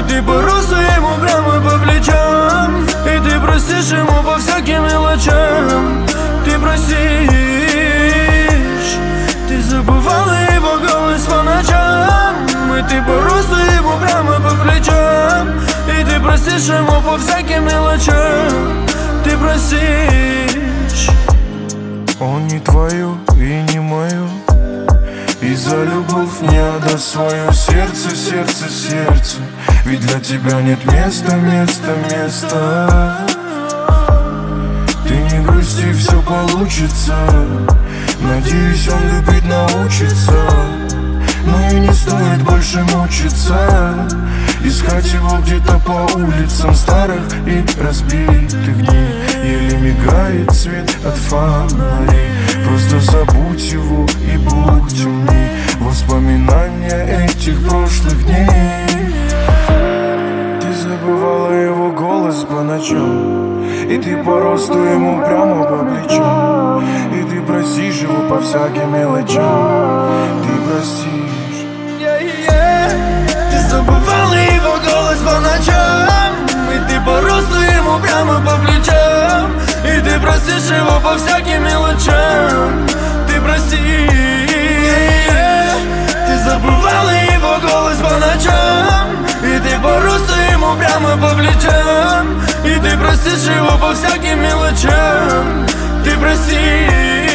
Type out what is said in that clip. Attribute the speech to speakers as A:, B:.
A: ты просто ему прямо по плечам. И ты простишь ему по всяким мелочам. Ты простишь. Ты забывала его голос по ночам. И ты просто ему прямо по плечам. И ты простишь ему по всяким мелочам. Ты простишь.
B: Он не твое и не мое, и за любовь не отдаст свое сердце, сердце, сердце. Ведь для тебя нет места, места, места. Ты не грусти, все получится. Надеюсь, он любить научится. Но и не стоит больше мучиться, искать его где-то по улицам старых и разбитых дней. Еле мигает свет от фонарей. Просто забудь его и будь умней. Воспоминания этих прошлых дней. Ты забывала его голос по ночам, и ты по росту ему прямо по плечам. И ты простишь его по всяким мелочам. Ты простишь.
A: Ты забывала его голос по ночам. И ты по росту ему прямо по плечам. И ты простишь его по всяким мелочам. Ты простишь. Ты забывала его голос по ночам. И ты по росту ему прямо по плечам. И ты простишь его по всяким мелочам. Ты простишь.